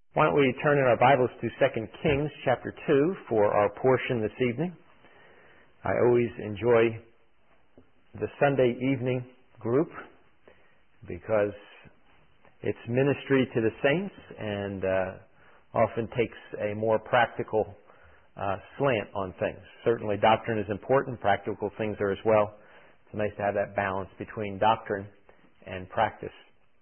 Why don't we turn in our Bibles to 2 Kings chapter 2 for our portion this evening. I always enjoy the Sunday evening group because it's ministry to the saints and often takes a more practical slant on things. Certainly doctrine is important, practical things are as well. It's nice to have that balance between doctrine and practice.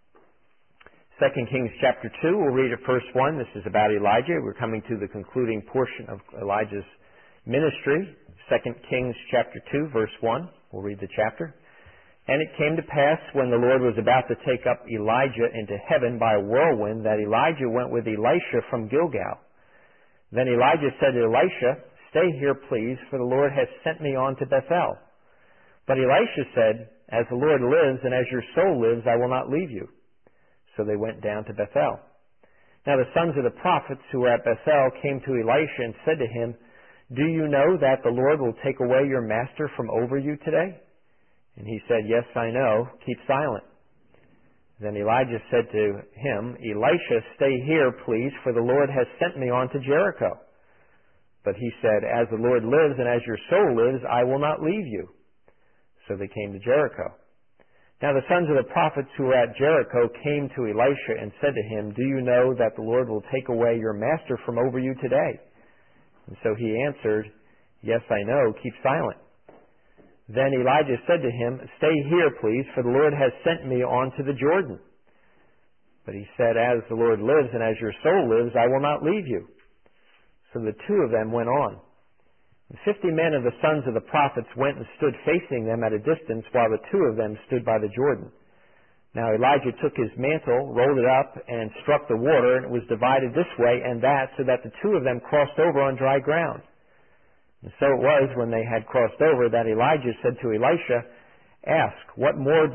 2 Kings chapter 2, we'll read at verse 1. This is about Elijah. We're coming to the concluding portion of Elijah's ministry. 2 Kings chapter 2, verse 1. We'll read the chapter. And it came to pass when the Lord was about to take up Elijah into heaven by a whirlwind that Elijah went with Elisha from Gilgal. Then Elijah said to Elisha, "Stay here, please, for the Lord has sent me on to Bethel." But Elisha said, "As the Lord lives and as your soul lives, I will not leave you." So they went down to Bethel. Now the sons of the prophets who were at Bethel came to Elisha and said to him, "Do you know that the Lord will take away your master from over you today?" And he said, "Yes, I know. Keep silent." Then Elijah said to him, "Elisha, stay here, please, for the Lord has sent me on to Jericho." But he said, "As the Lord lives and as your soul lives, I will not leave you." So they came to Jericho. Now the sons of the prophets who were at Jericho came to Elisha and said to him, "Do you know that the Lord will take away your master from over you today?" And so he answered, "Yes, I know. Keep silent." Then Elijah said to him, "Stay here, please, for the Lord has sent me on to the Jordan." But he said, "As the Lord lives and as your soul lives, I will not leave you." So the two of them went on. And 50 men of the sons of the prophets went and stood facing them at a distance, while the two of them stood by the Jordan. Now Elijah took his mantle, rolled it up, and struck the water, and it was divided this way and that, so that the two of them crossed over on dry ground. And so it was, when they had crossed over, that Elijah said to Elisha, "Ask, what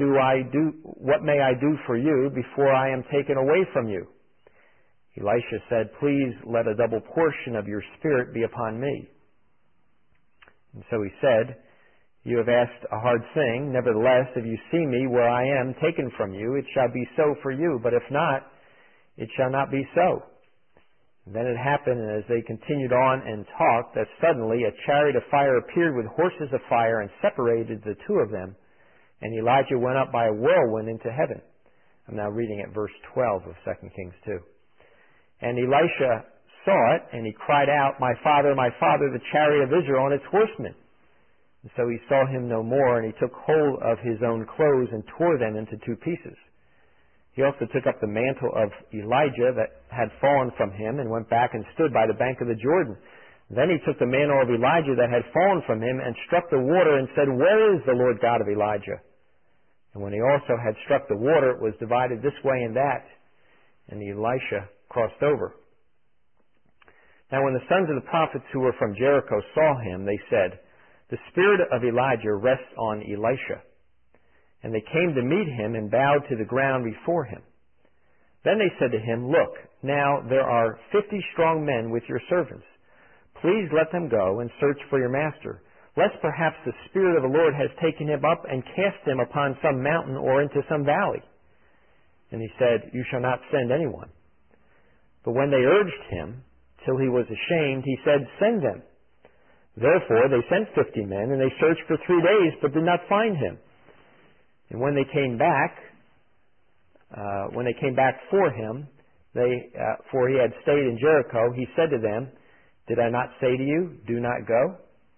may I do for you before I am taken away from you?" Elisha said, "Please let a double portion of your spirit be upon me." And so he said, "You have asked a hard thing. Nevertheless, if you see me where I am taken from you, it shall be so for you. But if not, it shall not be so." And then it happened, as they continued on and talked, that suddenly a chariot of fire appeared with horses of fire and separated the two of them. And Elijah went up by a whirlwind into heaven. I'm now reading at verse 12 of 2 Kings 2. And Elisha saw it, and he cried out, my father, the chariot of Israel and its horsemen." And so he saw him no more, and he took hold of his own clothes and tore them into two pieces. He also took up the mantle of Elijah that had fallen from him and went back and stood by the bank of the Jordan. Then he took the mantle of Elijah that had fallen from him and struck the water and said, "Where is the Lord God of Elijah?" And when he also had struck the water, it was divided this way and that, and Elisha crossed over. Now when the sons of the prophets who were from Jericho saw him, they said, "The spirit of Elijah rests on Elisha." And they came to meet him and bowed to the ground before him. Then they said to him, "Look, now there are 50 strong men with your servants. Please let them go and search for your master, lest perhaps the Spirit of the Lord has taken him up and cast him upon some mountain or into some valley." And he said, "You shall not send anyone." But when they urged him till he was ashamed, he said, "Send them." Therefore they sent 50 men, and they searched for 3 days, but did not find him. And when they came back for him, for he had stayed in Jericho, he said to them, "Did I not say to you, do not go?"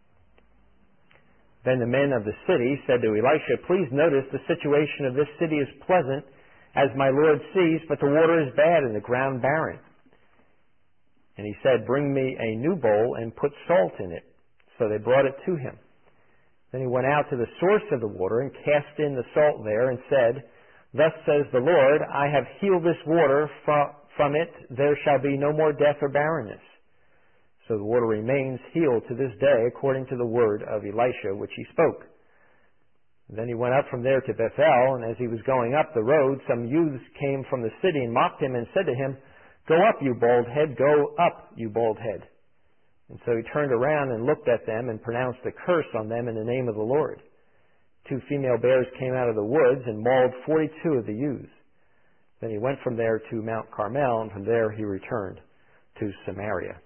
Then the men of the city said to Elisha, "Please notice the situation of this city is pleasant, as my Lord sees, but the water is bad and the ground barren." And he said, "Bring me a new bowl and put salt in it." So they brought it to him. Then he went out to the source of the water and cast in the salt there and said, "Thus says the Lord, I have healed this water. From it there shall be no more death or barrenness." So the water remains healed to this day, according to the word of Elisha, which he spoke. Then he went up from there to Bethel, and as he was going up the road, some youths came from the city and mocked him and said to him, "Go up, you bald head, go up, you bald head." And so he turned around and looked at them and pronounced a curse on them in the name of the Lord. 2 female bears came out of the woods and mauled 42 of the youths. Then he went from there to Mount Carmel, and from there he returned to Samaria.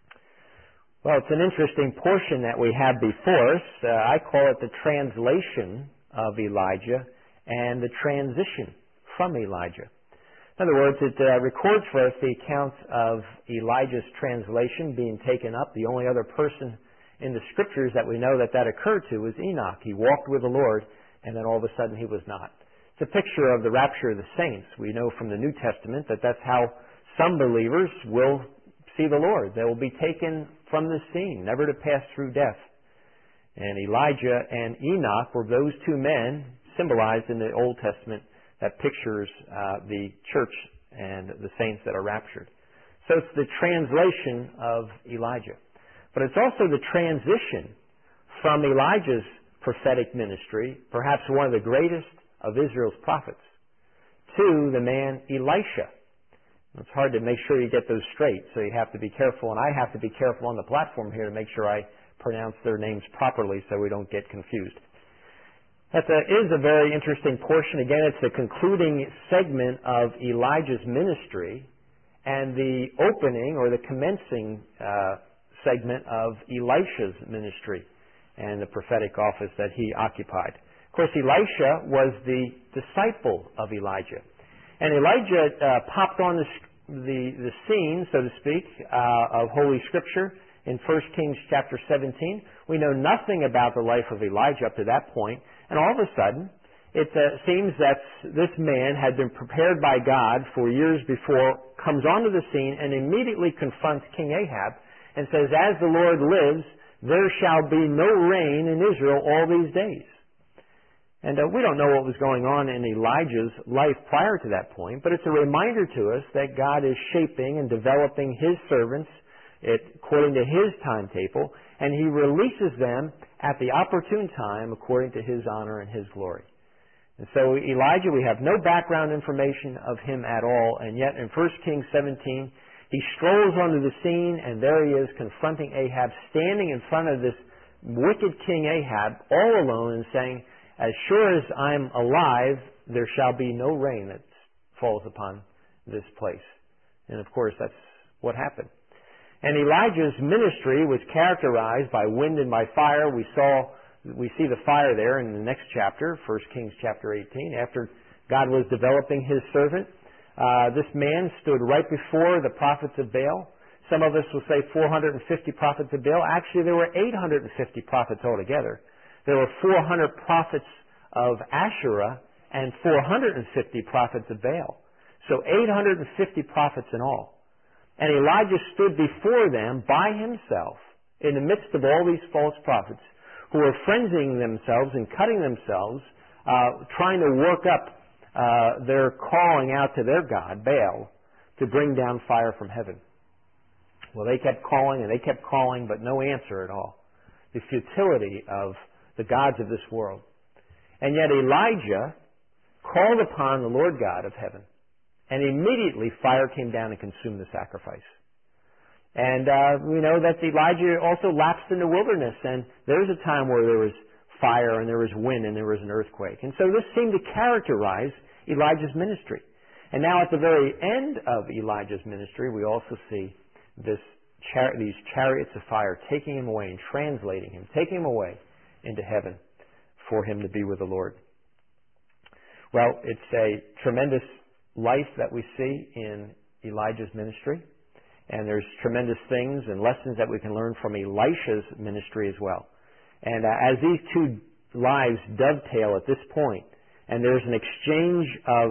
Well, it's an interesting portion that we have before us. I call it the translation of Elijah and the transition from Elijah. In other words, it records for us the accounts of Elijah's translation being taken up. The only other person in the Scriptures that we know that occurred to was Enoch. He walked with the Lord, and then all of a sudden he was not. It's a picture of the rapture of the saints. We know from the New Testament that that's how some believers will see the Lord. They will be taken from the scene, never to pass through death. And Elijah and Enoch were those two men symbolized in the Old Testament that pictures the church and the saints that are raptured. So it's the translation of Elijah. But it's also the transition from Elijah's prophetic ministry, perhaps one of the greatest of Israel's prophets, to the man Elisha. It's hard to make sure you get those straight, so you have to be careful, and I have to be careful on the platform here to make sure I pronounce their names properly so we don't get confused. That is a very interesting portion. Again, it's the concluding segment of Elijah's ministry and the opening or the commencing segment of Elisha's ministry and the prophetic office that he occupied. Of course, Elisha was the disciple of Elijah. And Elijah popped on the scene, so to speak, of Holy Scripture in 1 Kings chapter 17. We know nothing about the life of Elijah up to that point. And all of a sudden, it seems that this man had been prepared by God for years before, comes onto the scene and immediately confronts King Ahab and says, "As the Lord lives, there shall be no rain in Israel all these days." And we don't know what was going on in Elijah's life prior to that point, but it's a reminder to us that God is shaping and developing His servants according to His timetable, and He releases them at the opportune time according to His honor and His glory. And so Elijah, we have no background information of him at all, and yet in 1 Kings 17, he strolls onto the scene, and there he is confronting Ahab, standing in front of this wicked King Ahab, all alone, and saying, "As sure as I'm alive, there shall be no rain that falls upon this place." And of course, that's what happened. And Elijah's ministry was characterized by wind and by fire. We see the fire there in the next chapter, 1 Kings chapter 18. After God was developing His servant, this man stood right before the prophets of Baal. Some of us will say 450 prophets of Baal. Actually, there were 850 prophets altogether. There were 400 prophets of Asherah and 450 prophets of Baal. So 850 prophets in all. And Elijah stood before them by himself in the midst of all these false prophets who were frenzying themselves and cutting themselves, trying to work up their calling out to their god, Baal, to bring down fire from heaven. Well, they kept calling and they kept calling, but no answer at all. The futility of the gods of this world. And yet Elijah called upon the Lord God of heaven, and immediately fire came down and consumed the sacrifice. And we know that Elijah also lapsed in the wilderness, and there was a time where there was fire and there was wind and there was an earthquake. And so this seemed to characterize Elijah's ministry. And now at the very end of Elijah's ministry, we also see these chariots of fire taking him away and translating him, taking him away into heaven for him to be with the Lord. Well, it's a tremendous life that we see in Elijah's ministry, and there's tremendous things and lessons that we can learn from Elisha's ministry as well. And as these two lives dovetail at this point, and there's an exchange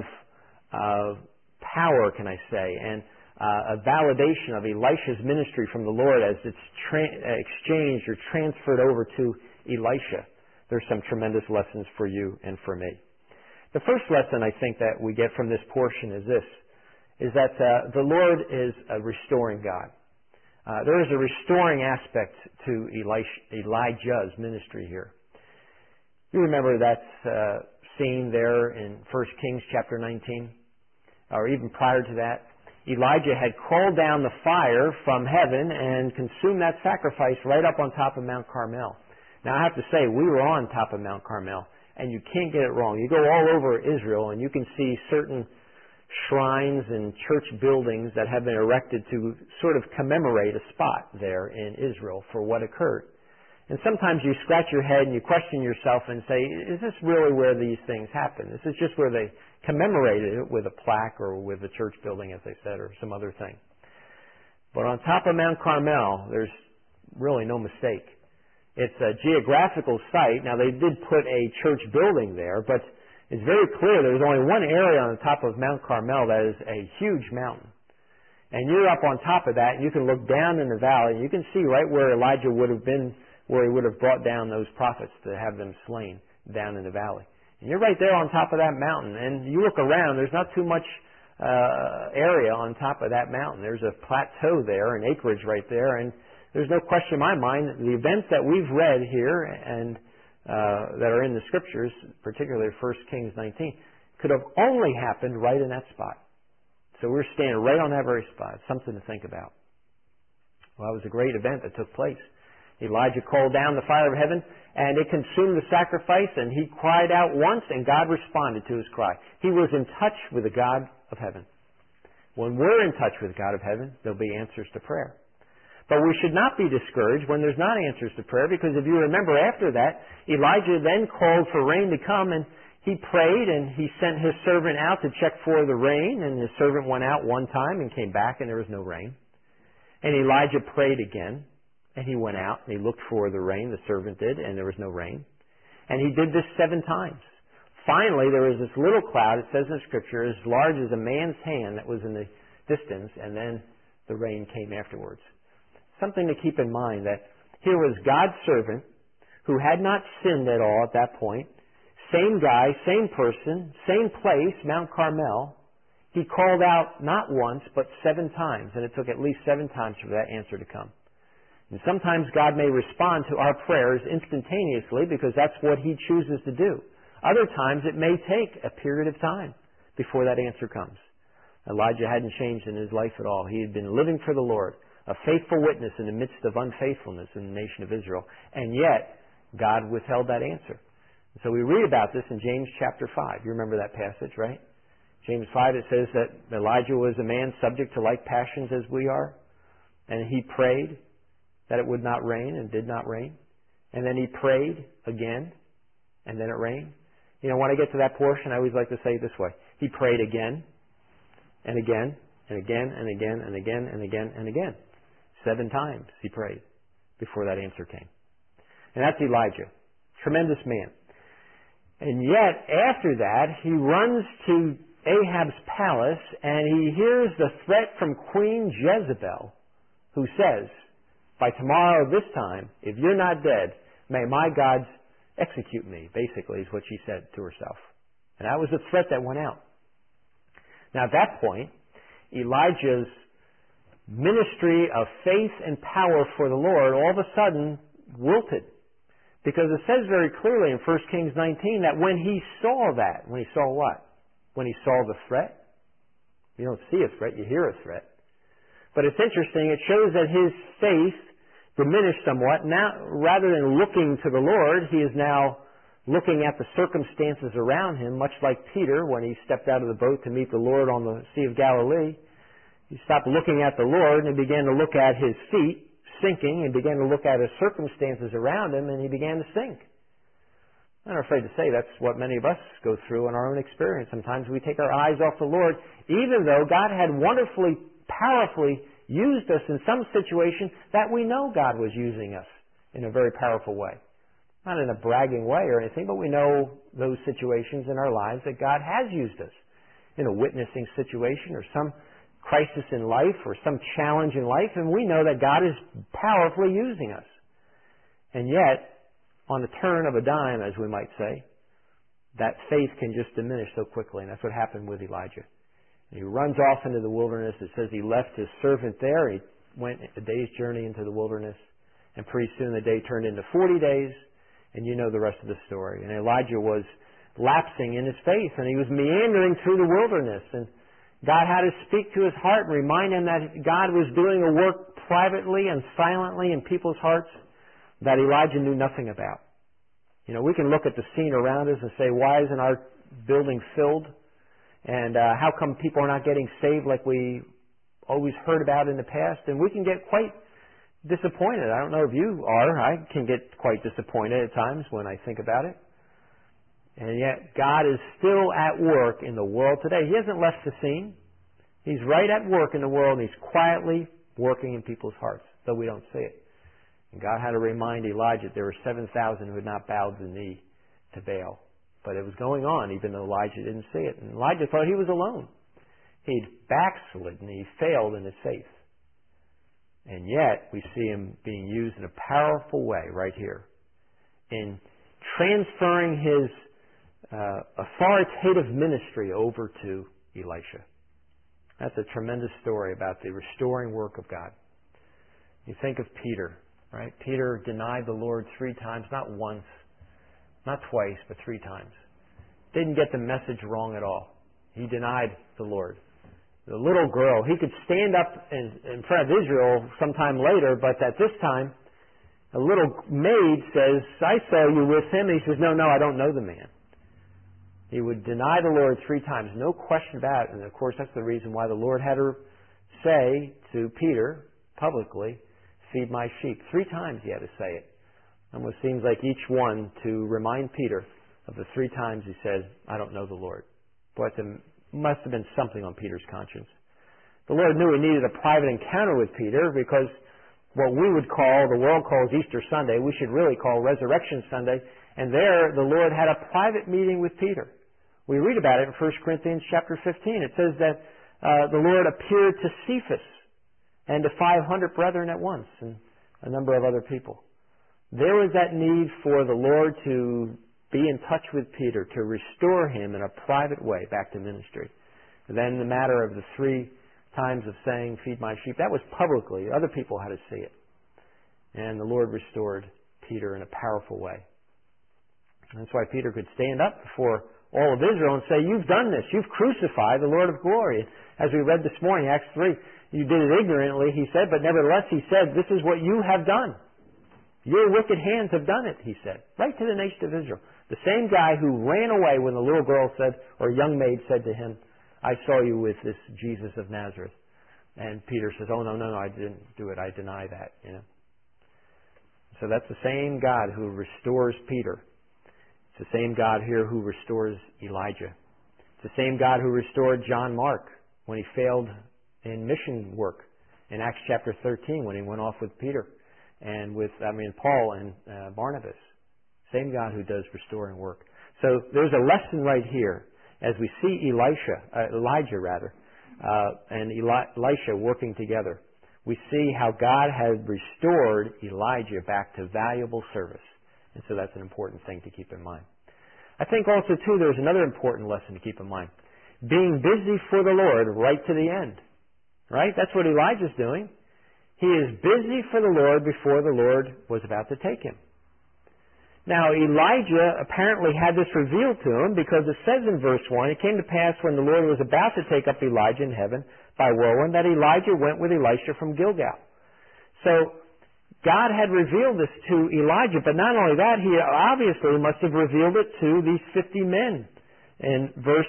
of power, can I say, and a validation of Elisha's ministry from the Lord as it's exchanged or transferred over to Elisha. There's some tremendous lessons for you and for me. The first lesson I think that we get from this portion is this, is that the Lord is a restoring God. There is a restoring aspect to Elijah's ministry here. You remember that scene there in 1 Kings chapter 19? Or even prior to that? Elijah had called down the fire from heaven and consumed that sacrifice right up on top of Mount Carmel. Now I have to say, we were on top of Mount Carmel, and you can't get it wrong. You go all over Israel and you can see certain shrines and church buildings that have been erected to sort of commemorate a spot there in Israel for what occurred. And sometimes you scratch your head and you question yourself and say, is this really where these things happen? Is this just where they commemorated it with a plaque or with a church building, as they said, or some other thing? But on top of Mount Carmel, there's really no mistake. It's a geographical site. Now, they did put a church building there, but it's very clear there's only one area on the top of Mount Carmel that is a huge mountain. And you're up on top of that, and you can look down in the valley, and you can see right where Elijah would have been, where he would have brought down those prophets to have them slain down in the valley. And you're right there on top of that mountain. And you look around, there's not too much area on top of that mountain. There's a plateau there, an acreage right there, and there's no question in my mind that the events that we've read here and that are in the Scriptures, particularly 1 Kings 19, could have only happened right in that spot. So we're standing right on that very spot. Something to think about. Well, it was a great event that took place. Elijah called down the fire of heaven, and it consumed the sacrifice, and he cried out once, and God responded to his cry. He was in touch with the God of heaven. When we're in touch with the God of heaven, there'll be answers to prayer. But we should not be discouraged when there's not answers to prayer, because if you remember after that, Elijah then called for rain to come, and he prayed, and he sent his servant out to check for the rain, and his servant went out one time and came back, and there was no rain. And Elijah prayed again, and he went out, and he looked for the rain, the servant did, and there was no rain. And he did this 7 times. Finally, there was this little cloud, it says in Scripture, as large as a man's hand that was in the distance, and then the rain came afterwards. Something to keep in mind, that here was God's servant who had not sinned at all at that point. Same guy, same person, same place, Mount Carmel. He called out not once, but 7 times, and it took at least 7 times for that answer to come. And sometimes God may respond to our prayers instantaneously because that's what He chooses to do. Other times it may take a period of time before that answer comes. Elijah hadn't changed in his life at all. He had been living for the Lord, a faithful witness in the midst of unfaithfulness in the nation of Israel. And yet, God withheld that answer. So we read about this in James chapter 5. You remember that passage, right? James 5, it says that Elijah was a man subject to like passions as we are. And he prayed that it would not rain, and did not rain. And then he prayed again, and then it rained. You know, when I get to that portion, I always like to say it this way. He prayed again, and again, and again, and again, and again, and again, and again. 7 times he prayed before that answer came. And that's Elijah. Tremendous man. And yet, after that, he runs to Ahab's palace, and he hears the threat from Queen Jezebel, who says, by tomorrow this time, if you're not dead, may my gods execute me, basically, is what she said to herself. And that was the threat that went out. Now, at that point, Elijah's ministry of faith and power for the Lord all of a sudden wilted. Because it says very clearly in 1 Kings 19 that when he saw that, when he saw what? When he saw the threat. You don't see a threat, you hear a threat. But it's interesting, it shows that his faith diminished somewhat. Now, rather than looking to the Lord, he is now looking at the circumstances around him, much like Peter when he stepped out of the boat to meet the Lord on the Sea of Galilee. He stopped looking at the Lord and he began to look at his feet sinking and began to look at his circumstances around him, and he began to sink. I'm not afraid to say that's what many of us go through in our own experience. Sometimes we take our eyes off the Lord, even though God had wonderfully, powerfully used us in some situation that we know God was using us in a very powerful way. Not in a bragging way or anything, but we know those situations in our lives that God has used us in a witnessing situation or some crisis in life or some challenge in life, and we know that God is powerfully using us. And yet, on the turn of a dime, as we might say, that faith can just diminish so quickly, and that's what happened with Elijah. And he runs off into the wilderness. It says he left his servant there. He went a day's journey into the wilderness, and pretty soon the day turned into 40 days, and you know the rest of the story. And Elijah was lapsing in his faith, and he was meandering through the wilderness, and God had to speak to his heart and remind him that God was doing a work privately and silently in people's hearts that Elijah knew nothing about. You know, we can look at the scene around us and say, why isn't our building filled? And how come people are not getting saved like we always heard about in the past? And we can get quite disappointed. I don't know if you are. I can get quite disappointed at times when I think about it. And yet God is still at work in the world today. He hasn't left the scene. He's right at work in the world, and He's quietly working in people's hearts, though we don't see it. And God had to remind Elijah that there were 7,000 who had not bowed the knee to Baal. But it was going on, even though Elijah didn't see it. And Elijah thought he was alone. He'd backslidden, he failed in his faith. And yet, we see him being used in a powerful way right here in transferring his authoritative ministry over to Elisha. That's a tremendous story about the restoring work of God. You think of Peter, right? Peter denied the Lord 3 times, not once, not twice, but 3 times. Didn't get the message wrong at all. He denied the Lord. The little girl, he could stand up in front of Israel sometime later, but at this time, a little maid says, I saw you with him. And he says, no, I don't know the man. He would deny the Lord 3 times, no question about it. And of course, that's the reason why the Lord had to say to Peter publicly, feed my sheep. 3 times he had to say it. Almost seems like each one to remind Peter of the 3 times he said, I don't know the Lord. Boy, it must have been something on Peter's conscience. The Lord knew he needed a private encounter with Peter because what we would call, the world calls Easter Sunday, we should really call Resurrection Sunday. And there, the Lord had a private meeting with Peter. We read about it in 1 Corinthians chapter 15. It says that the Lord appeared to Cephas and to 500 brethren at once and a number of other people. There was that need for the Lord to be in touch with Peter, to restore him in a private way back to ministry. And then the matter of the 3 times of saying, feed my sheep, that was publicly. Other people had to see it. And the Lord restored Peter in a powerful way. And that's why Peter could stand up before all of Israel and say, you've done this. You've crucified the Lord of glory. As we read this morning, Acts 3, you did it ignorantly, he said, but nevertheless, he said, this is what you have done. Your wicked hands have done it, he said, right to the nation of Israel. The same guy who ran away when the little girl said, or young maid said to him, I saw you with this Jesus of Nazareth. And Peter says, oh, no, I didn't do it. I deny that, So that's the same God who restores Peter. It's the same God here who restores Elijah. It's the same God who restored John Mark when he failed in mission work in Acts chapter 13 when he went off with Peter and Paul and Barnabas. Same God who does restoring work. So there's a lesson right here as we see Elijah and Elisha working together. We see how God had restored Elijah back to valuable service. And so that's an important thing to keep in mind. I think also, too, there's another important lesson to keep in mind. Being busy for the Lord right to the end. Right? That's what Elijah's doing. He is busy for the Lord before the Lord was about to take him. Now, Elijah apparently had this revealed to him because it says in verse 1, it came to pass when the Lord was about to take up Elijah in heaven by whirlwind that Elijah went with Elisha from Gilgal. So, God had revealed this to Elijah, but not only that, He obviously must have revealed it to these 50 men in verse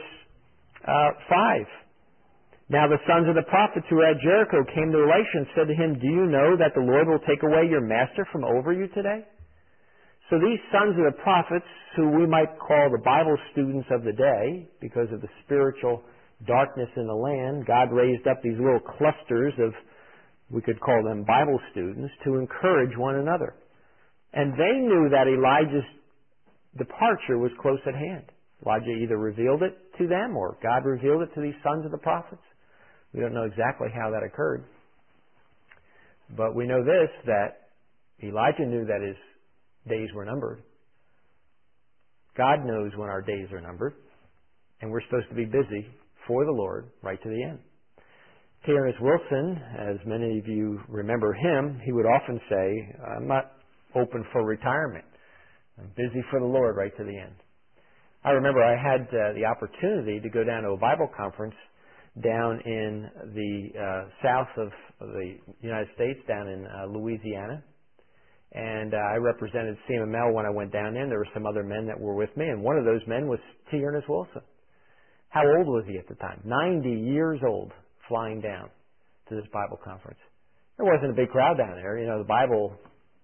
5. Now the sons of the prophets who were at Jericho came to Elisha and said to him, do you know that the Lord will take away your master from over you today? So these sons of the prophets, who we might call the Bible students of the day, because of the spiritual darkness in the land, God raised up these little clusters of, we could call them Bible students, to encourage one another. And they knew that Elijah's departure was close at hand. Elijah either revealed it to them or God revealed it to these sons of the prophets. We don't know exactly how that occurred. But we know this, that Elijah knew that his days were numbered. God knows when our days are numbered. And we're supposed to be busy for the Lord right to the end. T. Ernest Wilson, as many of you remember him, he would often say, I'm not open for retirement. I'm busy for the Lord right to the end. I remember I had the opportunity to go down to a Bible conference down in the south of the United States, down in Louisiana. And I represented CMML when I went down there. There were some other men that were with me, and one of those men was T. Ernest Wilson. How old was he at the time? 90 years old, flying down to this Bible conference. There wasn't a big crowd down there. You know, the Bible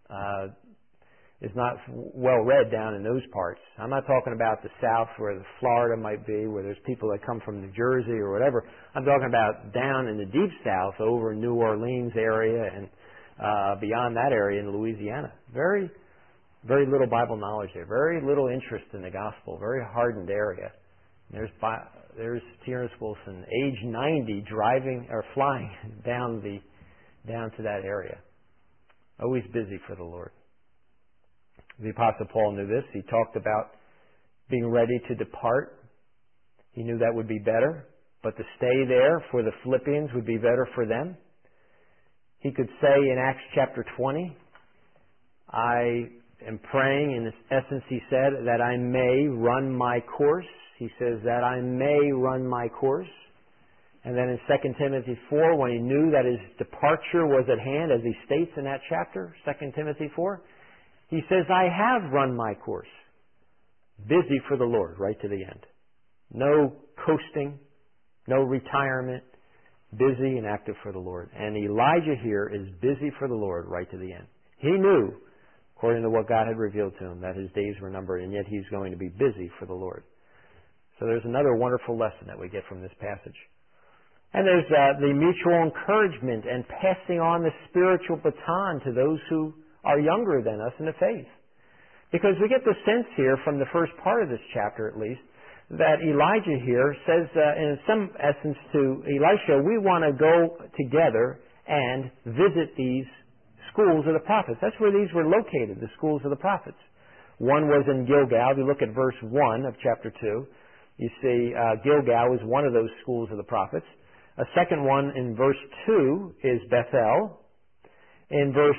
is not well read down in those parts. I'm not talking about the South where the Florida might be, where there's people that come from New Jersey or whatever. I'm talking about down in the deep South, over New Orleans area and beyond that area in Louisiana. Very, very little Bible knowledge there. Very little interest in the gospel. Very hardened area. There's T.R. Wilson, age 90, driving or flying down to that area. Always busy for the Lord. The Apostle Paul knew this. He talked about being ready to depart. He knew that would be better, but to stay there for the Philippians would be better for them. He could say in Acts chapter 20, I am praying, in essence he said, that I may run my course. He says that I may run my course. And then in 2 Timothy 4, when he knew that his departure was at hand, as he states in that chapter, 2 Timothy 4, he says, I have run my course. Busy for the Lord, right to the end. No coasting, no retirement, busy and active for the Lord. And Elijah here is busy for the Lord right to the end. He knew, according to what God had revealed to him, that his days were numbered, and yet he's going to be busy for the Lord. So there's another wonderful lesson that we get from this passage. And there's the mutual encouragement and passing on the spiritual baton to those who are younger than us in the faith. Because we get the sense here from the first part of this chapter at least, that Elijah here says in some essence to Elisha, we want to go together and visit these schools of the prophets. That's where these were located, the schools of the prophets. One was in Gilgal. If you look at verse 1 of chapter 2, you see Gilgal is one of those schools of the prophets. A second one in verse 2 is Bethel. In verse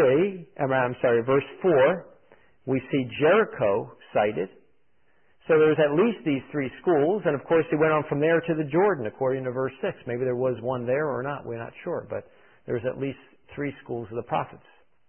4, we see Jericho cited. So there's at least these three schools, and of course he went on from there to the Jordan, according to verse 6. Maybe there was one there or not, we're not sure, but there's at least three schools of the prophets.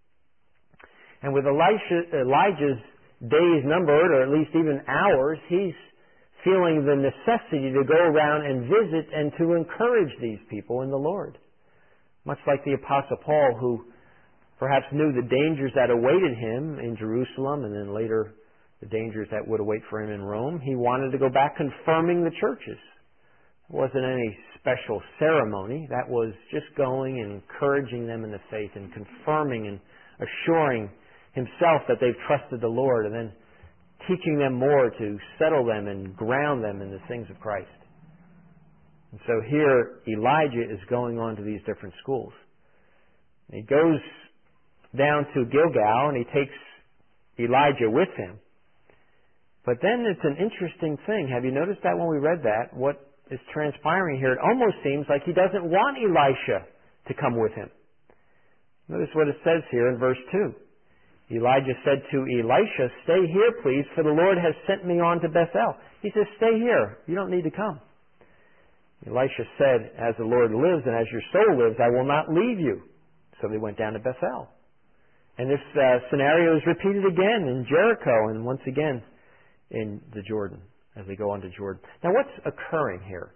And with Elijah's days numbered, or at least even hours, he's feeling the necessity to go around and visit and to encourage these people in the Lord. Much like the Apostle Paul, who perhaps knew the dangers that awaited him in Jerusalem and then later the dangers that would await for him in Rome, he wanted to go back confirming the churches. It wasn't any special ceremony. That was just going and encouraging them in the faith and confirming and assuring himself that they've trusted the Lord, and then teaching them more to settle them and ground them in the things of Christ. And so here Elijah is going on to these different schools. And he goes down to Gilgal and he takes Elijah with him. But then it's an interesting thing. Have you noticed that when we read that, what is transpiring here? It almost seems like he doesn't want Elisha to come with him. Notice what it says here in verse 2. Elijah said to Elisha, stay here, please, for the Lord has sent me on to Bethel. He says, stay here. You don't need to come. Elisha said, as the Lord lives and as your soul lives, I will not leave you. So they went down to Bethel. And this scenario is repeated again in Jericho and once again in the Jordan, as they go on to Jordan. Now what's occurring here?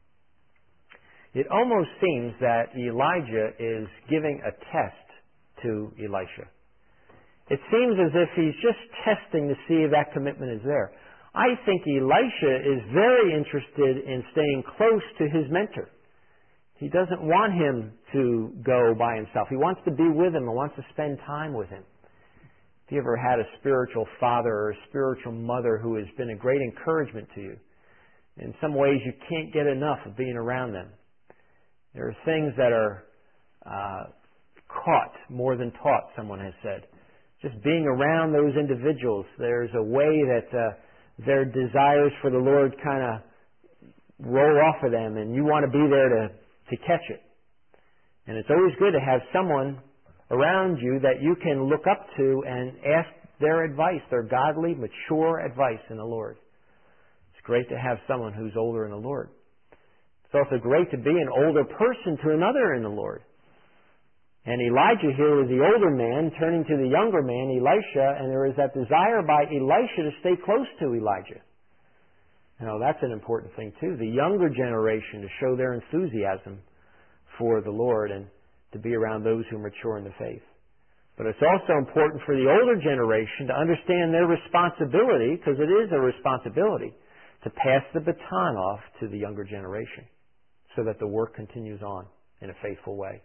It almost seems that Elijah is giving a test to Elisha. It seems as if he's just testing to see if that commitment is there. I think Elisha is very interested in staying close to his mentor. He doesn't want him to go by himself. He wants to be with him and wants to spend time with him. If you ever had a spiritual father or a spiritual mother who has been a great encouragement to you, in some ways you can't get enough of being around them. There are things that are caught more than taught, someone has said. Just being around those individuals, there's a way that their desires for the Lord kind of roll off of them, and you want to be there to catch it. And it's always good to have someone around you that you can look up to and ask their advice, their godly, mature advice in the Lord. It's great to have someone who's older in the Lord. It's also great to be an older person to another in the Lord. And Elijah here was the older man turning to the younger man, Elisha, and there is that desire by Elisha to stay close to Elijah. That's an important thing too. The younger generation to show their enthusiasm for the Lord and to be around those who mature in the faith. But it's also important for the older generation to understand their responsibility, because it is a responsibility, to pass the baton off to the younger generation so that the work continues on in a faithful way.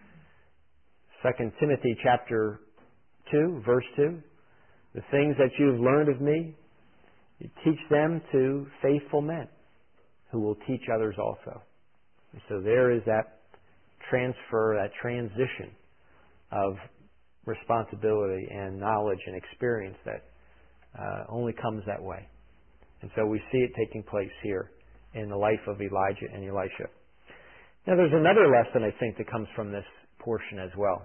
2 Timothy chapter 2, verse 2, the things that you have learned of me, you teach them to faithful men who will teach others also. And so there is that transfer, that transition of responsibility and knowledge and experience that only comes that way. And so we see it taking place here in the life of Elijah and Elisha. Now there's another lesson, I think, that comes from this portion as well.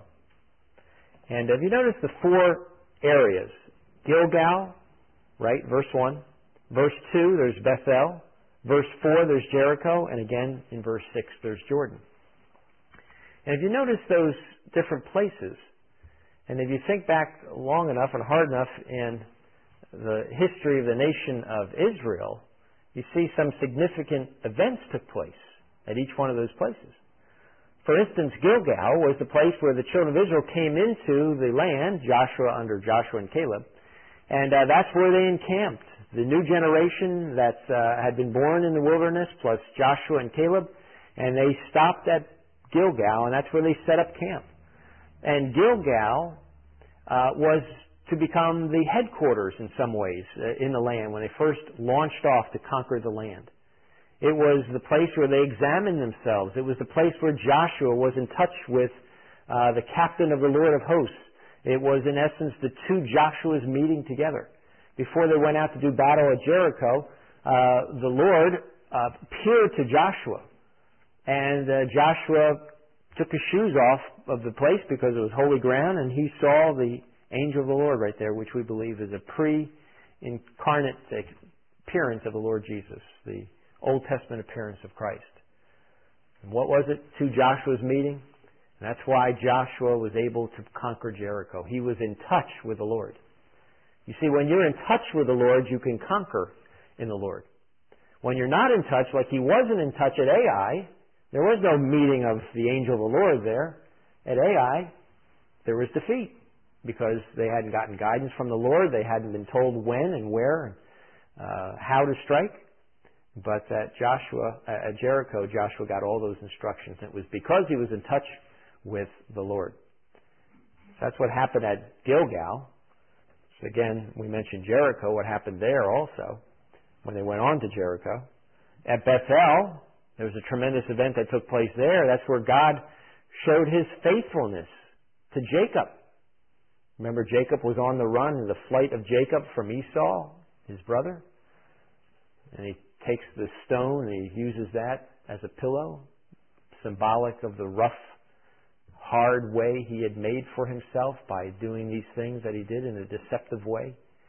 And have you noticed the four areas? Gilgal, right, verse 1. Verse 2, there's Bethel. Verse 4, there's Jericho. And again, in verse 6, there's Jordan. And if you notice those different places, and if you think back long enough and hard enough in the history of the nation of Israel, you see some significant events took place at each one of those places. For instance, Gilgal was the place where the children of Israel came into the land, under Joshua and Caleb, and that's where they encamped. The new generation that had been born in the wilderness, plus Joshua and Caleb, and they stopped at Gilgal, and that's where they set up camp. And Gilgal was to become the headquarters in some ways in the land when they first launched off to conquer the land. It was the place where they examined themselves. It was the place where Joshua was in touch with the captain of the Lord of hosts. It was, in essence, the two Joshuas meeting together. Before they went out to do battle at Jericho, the Lord appeared to Joshua. And Joshua took his shoes off of the place because it was holy ground, and he saw the angel of the Lord right there, which we believe is a pre-incarnate appearance of the Lord Jesus, the Old Testament appearance of Christ. And what was it? Two Joshua's meeting. And that's why Joshua was able to conquer Jericho. He was in touch with the Lord. You see, when you're in touch with the Lord, you can conquer in the Lord. When you're not in touch, like he wasn't in touch at Ai, there was no meeting of the angel of the Lord there. At Ai, there was defeat because they hadn't gotten guidance from the Lord. They hadn't been told when and where and how to strike. But at Jericho, Joshua got all those instructions. It was because he was in touch with the Lord. So that's what happened at Gilgal. So again, we mentioned Jericho, what happened there also when they went on to Jericho. At Bethel, there was a tremendous event that took place there. That's where God showed his faithfulness to Jacob. Remember, Jacob was on the run in the flight of Jacob from Esau, his brother. And he takes the stone and he uses that as a pillow, symbolic of the rough, hard way he had made for himself by doing these things that he did in a deceptive way,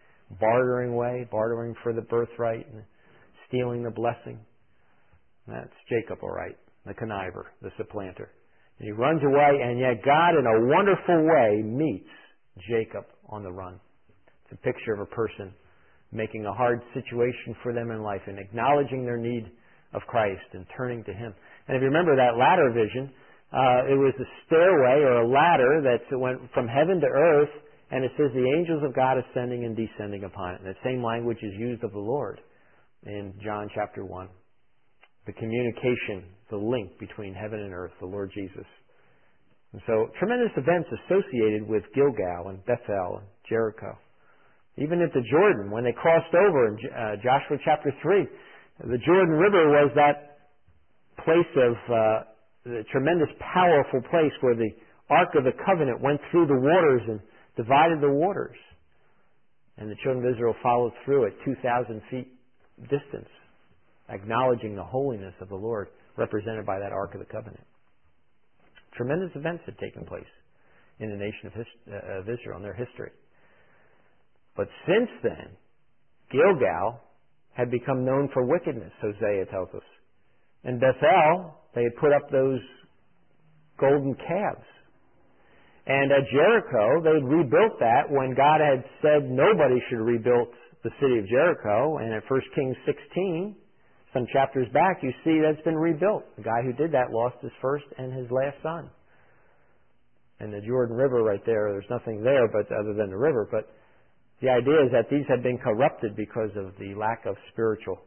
bartering for the birthright and stealing the blessing. That's Jacob, all right, the conniver, the supplanter. And he runs away, and yet God, in a wonderful way, meets Jacob on the run. It's a picture of a person making a hard situation for them in life and acknowledging their need of Christ and turning to him. And if you remember that ladder vision, it was a stairway or a ladder that went from heaven to earth, and it says the angels of God ascending and descending upon it. And the same language is used of the Lord in John chapter 1. The communication, the link between heaven and earth, the Lord Jesus. And so tremendous events associated with Gilgal and Bethel and Jericho. Even at the Jordan, when they crossed over in Joshua chapter 3, the Jordan River was that place of the tremendous, powerful place where the Ark of the Covenant went through the waters and divided the waters. And the children of Israel followed through at 2,000 feet distance, acknowledging the holiness of the Lord represented by that Ark of the Covenant. Tremendous events had taken place in the nation of Israel in their history. But since then, Gilgal had become known for wickedness, Hosea tells us. In Bethel, they had put up those golden calves. And at Jericho, they had rebuilt that when God had said nobody should rebuild the city of Jericho. And in 1 Kings 16, some chapters back, you see that's been rebuilt. The guy who did that lost his first and his last son. And the Jordan River right there's nothing there but other than the river. But the idea is that these had been corrupted because of the lack of spiritual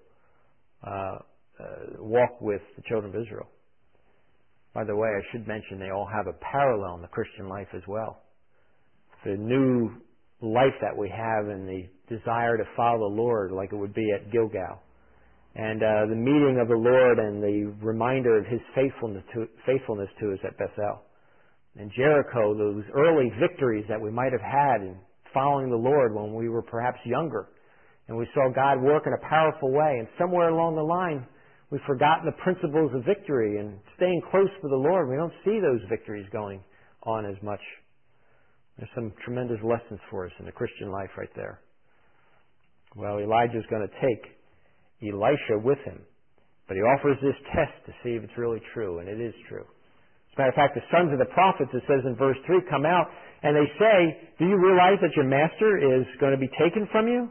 walk with the children of Israel. By the way, I should mention they all have a parallel in the Christian life as well. The new life that we have and the desire to follow the Lord like it would be at Gilgal. And the meeting of the Lord and the reminder of His faithfulness to us at Bethel. In Jericho, those early victories that we might have had in following the Lord when we were perhaps younger. And we saw God work in a powerful way. And somewhere along the line, we've forgotten the principles of victory and staying close with the Lord. We don't see those victories going on as much. There's some tremendous lessons for us in the Christian life right there. Well, Elijah's going to take Elisha with him. But he offers this test to see if it's really true, and it is true. As a matter of fact, the sons of the prophets, it says in verse 3, come out, and they say, do you realize that your master is going to be taken from you?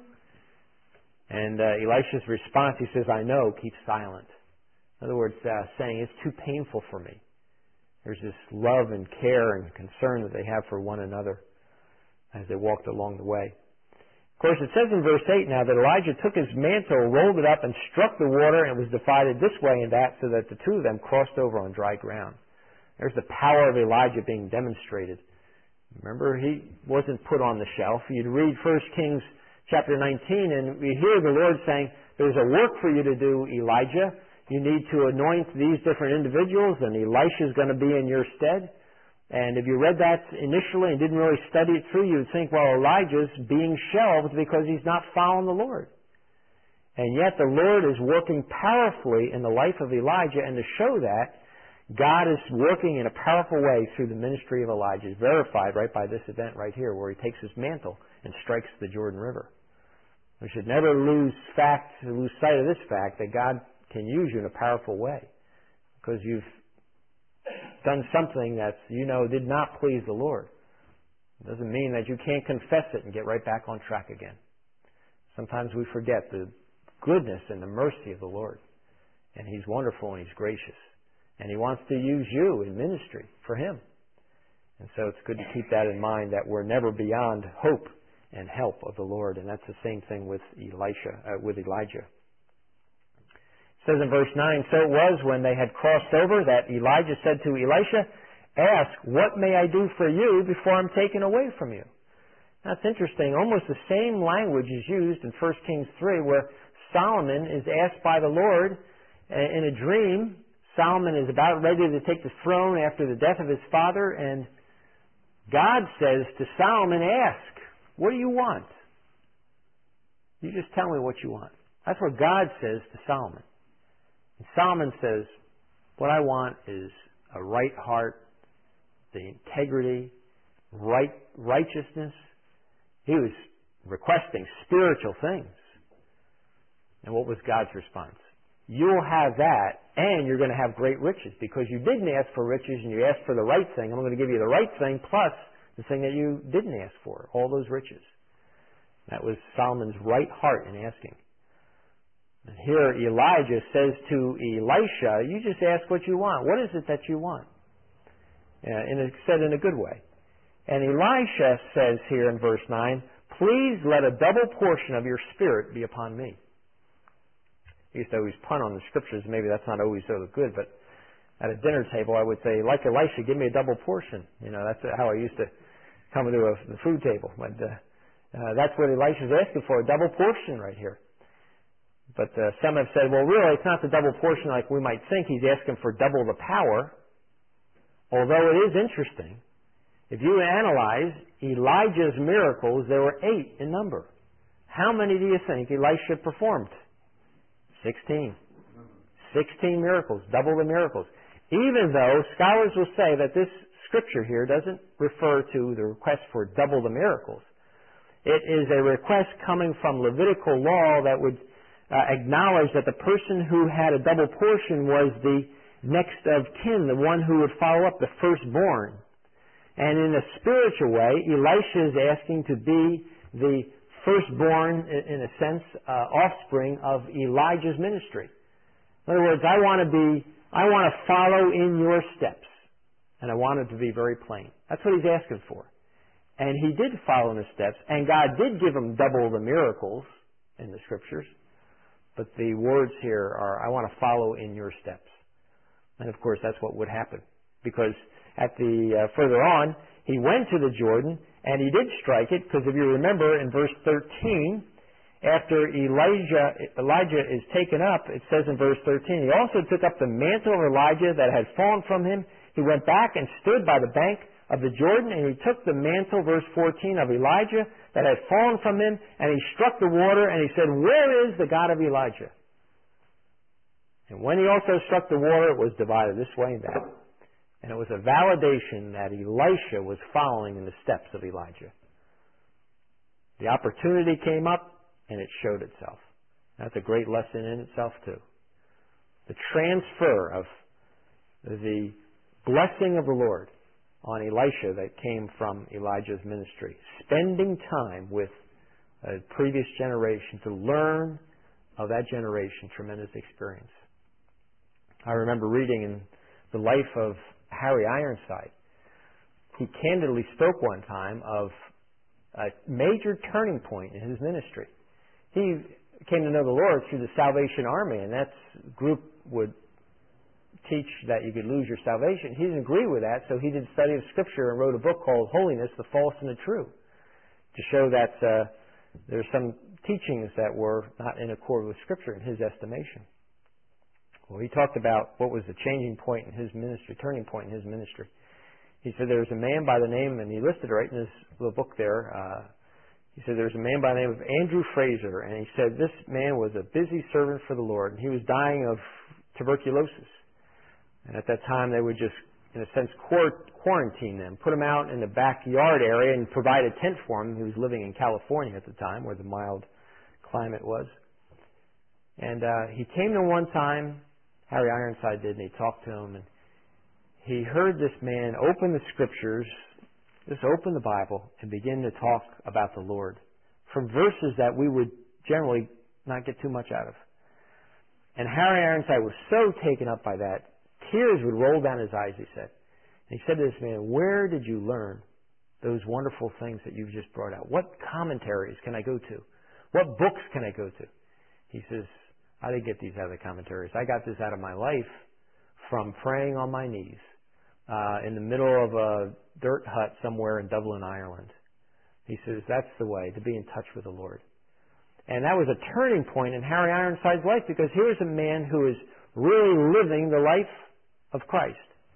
And Elisha's response, he says, I know, keep silent. In other words, saying, it's too painful for me. There's this love and care and concern that they have for one another as they walked along the way. Of course, it says in verse 8 now that Elijah took his mantle, rolled it up, and struck the water, and it was divided this way and that, so that the two of them crossed over on dry ground. There's the power of Elijah being demonstrated. Remember, he wasn't put on the shelf. You'd read 1 Kings chapter 19, and we hear the Lord saying, there's a work for you to do, Elijah. You need to anoint these different individuals, and Elisha's going to be in your stead. And if you read that initially and didn't really study it through, you'd think, well, Elijah's being shelved because he's not following the Lord. And yet the Lord is working powerfully in the life of Elijah, and to show that, God is working in a powerful way through the ministry of Elijah. It's verified right by this event right here where he takes his mantle and strikes the Jordan River. We should never lose sight of this fact that God can use you in a powerful way because you've done something that did not please the Lord. It doesn't mean that you can't confess it and get right back on track again. Sometimes we forget the goodness and the mercy of the Lord. And He's wonderful and He's gracious. And He wants to use you in ministry for Him. And so it's good to keep that in mind, that we're never beyond hope and help of the Lord. And that's the same thing with Elijah. It says in verse 9, so it was when they had crossed over that Elijah said to Elisha, ask, what may I do for you before I'm taken away from you? That's interesting. Almost the same language is used in 1 Kings 3, where Solomon is asked by the Lord in a dream. Solomon is about ready to take the throne after the death of his father, and God says to Solomon, ask, what do you want? You just tell me what you want. That's what God says to Solomon. And Solomon says, what I want is a right heart, the integrity, righteousness. He was requesting spiritual things. And what was God's response? You'll have that, and you're going to have great riches, because you didn't ask for riches and you asked for the right thing. I'm going to give you the right thing plus the thing that you didn't ask for, all those riches. That was Solomon's right heart in asking. And here Elijah says to Elisha, you just ask what you want. What is it that you want? And it's said in a good way. And Elisha says here in verse 9, please let a double portion of your spirit be upon me. I used to always pun on the scriptures. Maybe that's not always so good, but at a dinner table I would say, like Elisha, give me a double portion. That's how I used to come to the food table. But that's what Elisha's asking for, a double portion right here. But some have said, well, really, it's not the double portion like we might think. He's asking for double the power. Although it is interesting, if you analyze Elijah's miracles, there were 8 in number. How many do you think Elisha performed? 16. 16 miracles, double the miracles. Even though scholars will say that this scripture here doesn't refer to the request for double the miracles. It is a request coming from Levitical law that would acknowledge that the person who had a double portion was the next of kin, the one who would follow up, the firstborn. And in a spiritual way, Elisha is asking to be the firstborn, in a sense, offspring of Elijah's ministry. In other words, I want to follow in your steps. And I want it to be very plain. That's what he's asking for. And he did follow in his steps, and God did give him double the miracles in the Scriptures. But the words here are, I want to follow in your steps. And of course, that's what would happen. Because further on, he went to the Jordan, and he did strike it, because if you remember in verse 13, after Elijah is taken up, it says in verse 13, he also took up the mantle of Elijah that had fallen from him. He went back and stood by the bank of the Jordan, and he took the mantle, verse 14, of Elijah that had fallen from him, and he struck the water, and he said, where is the God of Elijah? And when he also struck the water, it was divided this way and that. And it was a validation that Elisha was following in the steps of Elijah. The opportunity came up, and it showed itself. That's a great lesson in itself, too. The transfer of the blessing of the Lord on Elisha that came from Elijah's ministry. Spending time with a previous generation to learn of that generation. Tremendous experience. I remember reading in the life of Harry Ironside. He candidly spoke one time of a major turning point in his ministry. He came to know the Lord through the Salvation Army, and that group would teach that you could lose your salvation. He didn't agree with that, so he did study of Scripture and wrote a book called Holiness, the False and the True, to show that there's some teachings that were not in accord with Scripture in his estimation. Well, he talked about what was the changing point in his ministry, turning point in his ministry. He said there was a man by the name, and he listed it right in his little book there. He said there was a man by the name of Andrew Fraser, and he said this man was a busy servant for the Lord, and he was dying of tuberculosis. And at that time, they would just, in a sense, quarantine them, put him out in the backyard area and provide a tent for him. He was living in California at the time, where the mild climate was. And he came to him one time, Harry Ironside did, and he talked to him, and he heard this man open the Scriptures, just open the Bible, and begin to talk about the Lord from verses that we would generally not get too much out of. And Harry Ironside was so taken up by that, tears would roll down his eyes, he said. And he said to this man, where did you learn those wonderful things that you've just brought out? What commentaries can I go to? What books can I go to? He says, I didn't get these out of the commentaries. I got this out of my life from praying on my knees in the middle of a dirt hut somewhere in Dublin, Ireland. He says, that's the way, to be in touch with the Lord. And that was a turning point in Harry Ironside's life, because here's a man who is really living the life of Christ.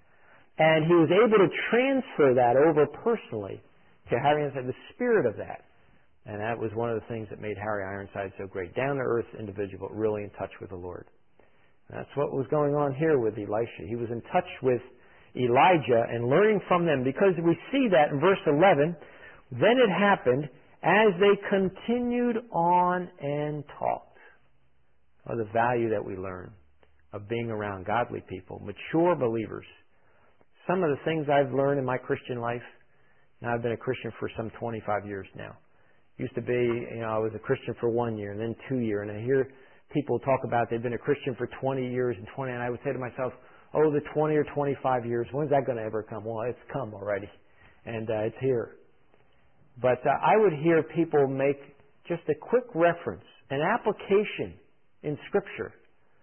And he was able to transfer that over personally to Harry Ironside, the spirit of that. And that was one of the things that made Harry Ironside so great. Down-to-earth individual, really in touch with the Lord. And that's what was going on here with Elisha. He was in touch with Elijah and learning from them, because we see that in verse 11. Then it happened as they continued on and talked. Oh, the value that we learn of being around godly people, mature believers. Some of the things I've learned in my Christian life, and I've been a Christian for some 25 years now. Used to be, I was a Christian for 1 year and then 2 years, and I hear people talk about they've been a Christian for 20 years and I would say to myself, oh, the 20 or 25 years, when's that going to ever come? Well, it's come already, and it's here. But I would hear people make just a quick reference, an application in Scripture,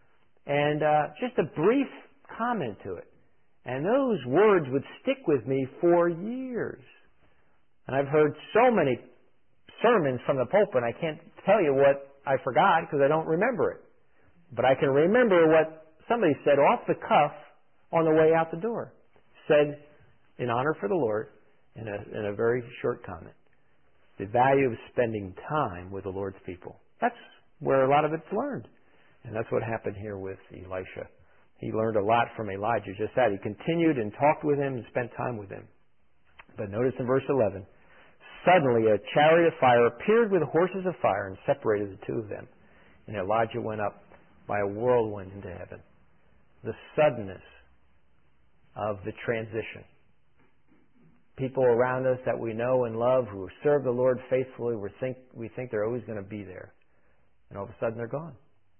and just a brief comment to it. And those words would stick with me for years. And I've heard so many sermons from the pulpit, I can't tell you what I forgot because I don't remember it. But I can remember what somebody said off the cuff on the way out the door. Said in honor for the Lord in a very short comment. The value of spending time with the Lord's people. That's where a lot of it's learned. And that's what happened here with Elisha. He learned a lot from Elijah. Just that. He continued and talked with him and spent time with him. But notice in verse 11, suddenly a chariot of fire appeared with horses of fire and separated the two of them. And Elijah went up by a whirlwind into heaven. The suddenness of the transition. people around us that we know and love who serve the Lord faithfully, we think they're always going to be there. And all of a sudden they're gone.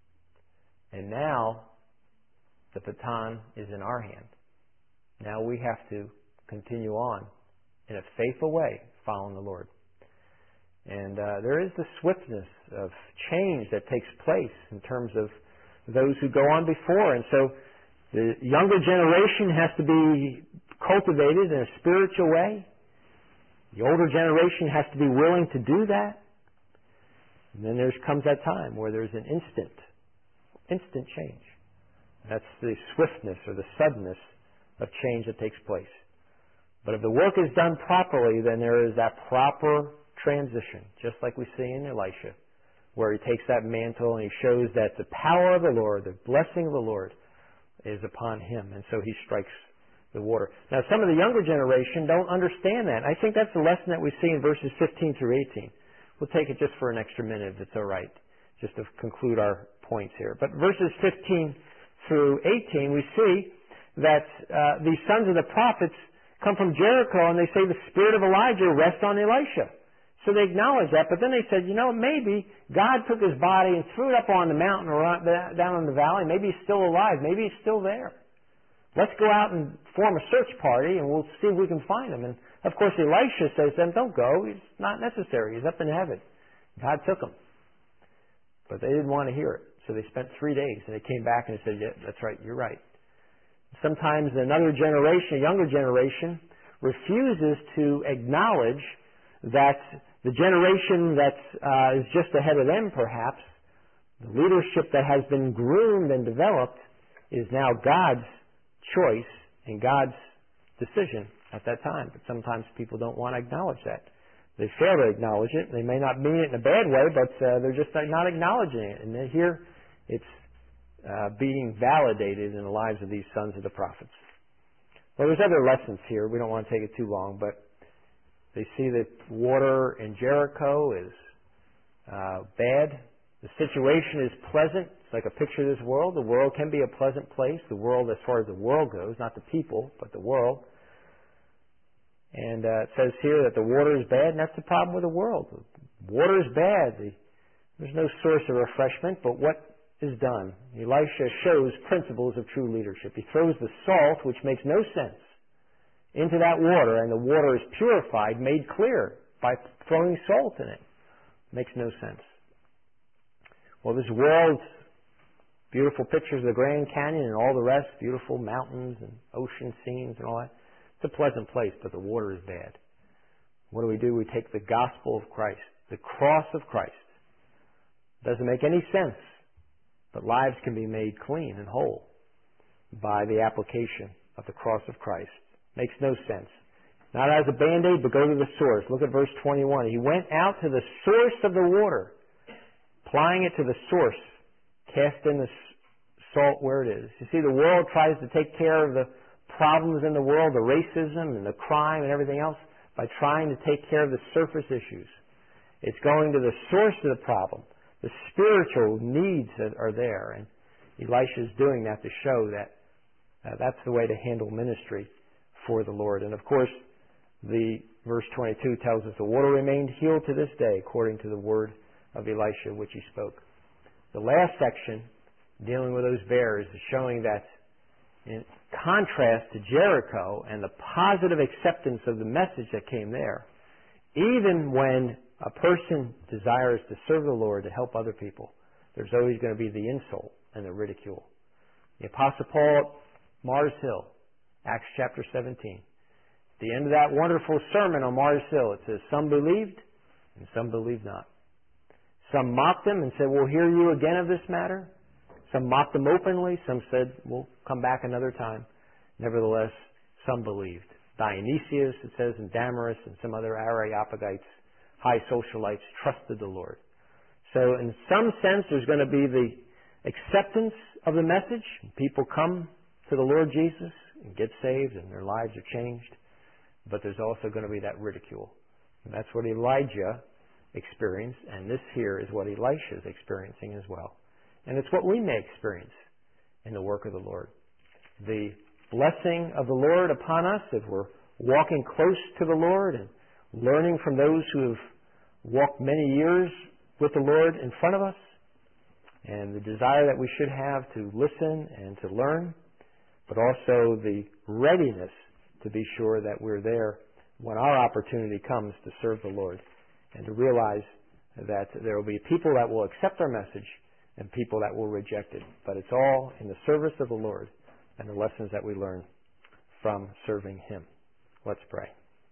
And now the baton is in our hand. Now we have to continue on in a faithful way following the Lord. And there is the swiftness of change that takes place in terms of those who go on before. And so the younger generation has to be cultivated in a spiritual way. The older generation has to be willing to do that. And then there comes that time where there's an instant change. That's the swiftness or the suddenness of change that takes place. But if the work is done properly, then there is that proper transition, just like we see in Elisha, where he takes that mantle and he shows that the power of the Lord, the blessing of the Lord, is upon him. And so he strikes the water. Now, some of the younger generation don't understand that. I think that's the lesson that we see in verses 15 through 18. We'll take it just for an extra minute, if it's all right, just to conclude our points here. But verses 15 through 18, we see that these sons of the prophets come from Jericho, and they say the spirit of Elijah rests on Elisha. So they acknowledge that, but then they said, maybe God took his body and threw it up on the mountain or down in the valley. Maybe he's still alive. Maybe he's still there. Let's go out and form a search party, and we'll see if we can find him. And, of course, Elisha says to them, don't go. It's not necessary. He's up in heaven. God took him. But they didn't want to hear it. So they spent 3 days, and they came back and said, yeah, that's right, you're right. Sometimes another generation, a younger generation, refuses to acknowledge that the generation that is just ahead of them, perhaps, the leadership that has been groomed and developed, is now God's choice and God's decision at that time. But sometimes people don't want to acknowledge that. They fail to acknowledge it. They may not mean it in a bad way, but they're just not acknowledging it. And then here it's being validated in the lives of these sons of the prophets. Well, there's other lessons here. We don't want to take it too long, but they see that water in Jericho is bad. The situation is pleasant. It's like a picture of this world. The world can be a pleasant place. The world, as far as the world goes, not the people, but the world. And it says here that the water is bad, and that's the problem with the world. The water is bad. There's no source of refreshment, but what is done? Elisha shows principles of true leadership. He throws the salt, which makes no sense, into that water, and the water is purified, made clear by throwing salt in it. Makes no sense. Well, this world's beautiful pictures of the Grand Canyon and all the rest, beautiful mountains and ocean scenes and all that. It's a pleasant place, but the water is bad. What do? We take the gospel of Christ, the cross of Christ. Doesn't make any sense, but lives can be made clean and whole by the application of the cross of Christ. Makes no sense. Not as a Band-Aid, but go to the source. Look at verse 21. He went out to the source of the water, applying it to the source, cast in the salt where it is. You see, the world tries to take care of the problems in the world, the racism and the crime and everything else, by trying to take care of the surface issues. It's going to the source of the problem. The spiritual needs that are there. And Elisha is doing that to show that that's the way to handle ministry for the Lord. And of course, the verse 22 tells us the water remained healed to this day according to the word of Elisha which he spoke. The last section, dealing with those bears, is showing that in contrast to Jericho and the positive acceptance of the message that came there, even when a person desires to serve the Lord, to help other people, there's always going to be the insult and the ridicule. The Apostle Paul at Mars Hill, Acts chapter 17. At the end of that wonderful sermon on Mars Hill, it says, some believed and some believed not. Some mocked him and said, we'll hear you again of this matter. Some mocked him openly. Some said, we'll come back another time. Nevertheless, some believed. Dionysius, it says, and Damaris and some other Areopagites, high socialites, trusted the Lord. So in some sense, there's going to be the acceptance of the message. People come to the Lord Jesus and get saved and their lives are changed. But there's also going to be that ridicule. And that's what Elijah experienced, and this here is what Elisha is experiencing as well. And it's what we may experience in the work of the Lord. The blessing of the Lord upon us if we're walking close to the Lord and learning from those who have walked many years with the Lord in front of us, and the desire that we should have to listen and to learn, but also the readiness to be sure that we're there when our opportunity comes to serve the Lord, and to realize that there will be people that will accept our message and people that will reject it. But it's all in the service of the Lord and the lessons that we learn from serving Him. Let's pray.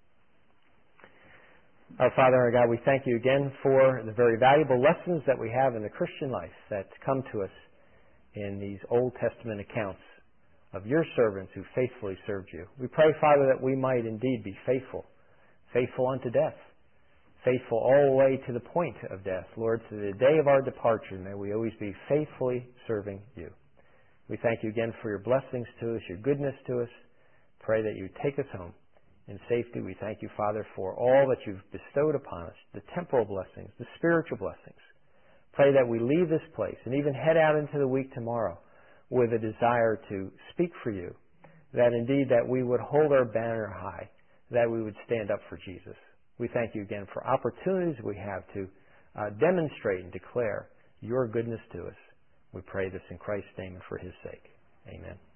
Our Father, our God, we thank you again for the very valuable lessons that we have in the Christian life that come to us in these Old Testament accounts of your servants who faithfully served you. We pray, Father, that we might indeed be faithful, faithful unto death, faithful all the way to the point of death. Lord, to the day of our departure, may we always be faithfully serving you. We thank you again for your blessings to us, your goodness to us. Pray that you take us home in safety. We thank you, Father, for all that you've bestowed upon us, the temporal blessings, the spiritual blessings. Pray that we leave this place and even head out into the week tomorrow with a desire to speak for you, that indeed that we would hold our banner high, that we would stand up for Jesus. We thank you again for opportunities we have to demonstrate and declare your goodness to us. We pray this in Christ's name and for His sake. Amen.